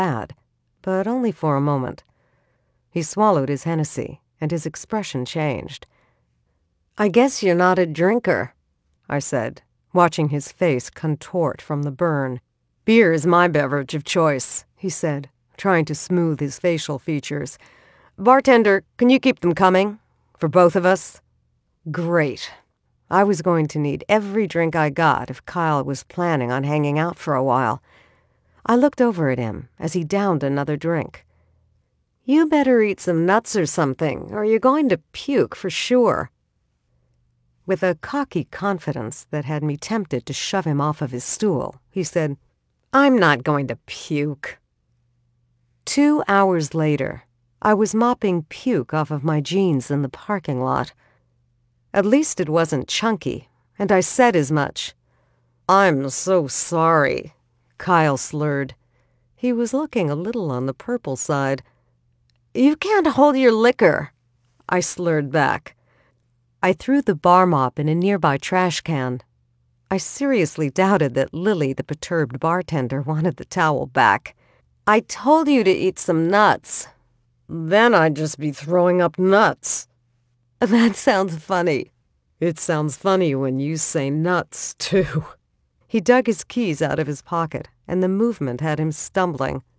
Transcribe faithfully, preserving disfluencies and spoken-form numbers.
bad, but only for a moment. He swallowed his Hennessy, and his expression changed. "I guess you're not a drinker," I said, watching his face contort from the burn. "Beer is my beverage of choice," he said, trying to smooth his facial features. "Bartender, can you keep them coming? For both of us?" Great. I was going to need every drink I got if Kyle was planning on hanging out for a while. I looked over at him as he downed another drink. "You better eat some nuts or something, or you're going to puke for sure." With a cocky confidence that had me tempted to shove him off of his stool, he said, "I'm not going to puke." Two hours later, I was mopping puke off of my jeans in the parking lot. At least it wasn't chunky, and I said as much. "I'm so sorry," Kyle slurred. He was looking a little on the purple side. "You can't hold your liquor," I slurred back. I threw the bar mop in a nearby trash can. I seriously doubted that Lily, the perturbed bartender, wanted the towel back. "I told you to eat some nuts." "Then I'd just be throwing up nuts." "That sounds funny." "It sounds funny when you say nuts, too." He dug his keys out of his pocket, and the movement had him stumbling.